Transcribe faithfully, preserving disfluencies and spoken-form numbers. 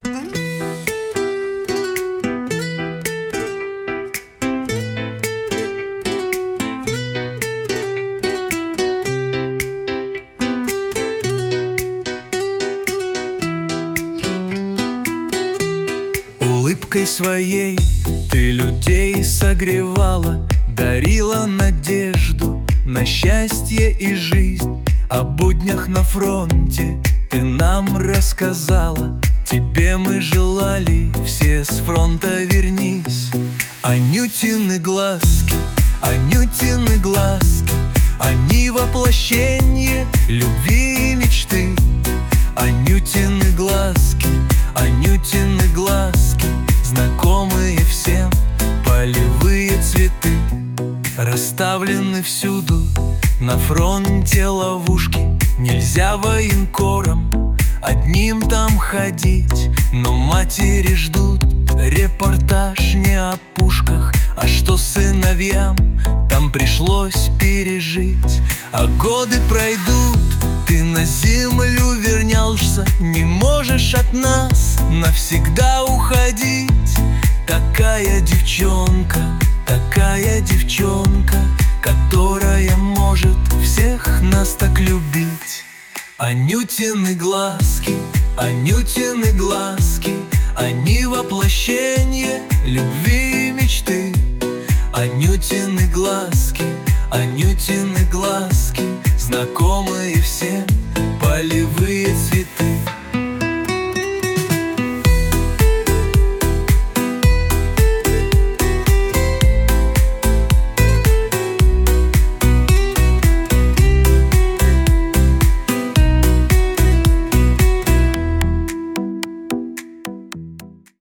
Улыбкой своей ты людей согревала, дарила надежду на счастье и жизнь. О буднях на фронте ты нам рассказала, тебе мы желали, все с фронта вернись. Анютины глазки, Анютины глазки, они воплощение любви и мечты. Анютины глазки, Анютины глазки, знакомые всем полевые цветы. Расставлены всюду на фронте ловушки, нельзя военкорам одним там ходить. Но матери ждут репортаж не о пушках, а что сыновьям там пришлось пережить. А годы пройдут, ты на землю вернешься, не можешь от нас навсегда уходить. Такая девчонка, такая девчонка, которая может всех нас так любить. Анютины глазки, Анютины глазки, они воплощение любви и мечты. Анютины глазки, Анютины глазки, знакомые всем полевые цветы.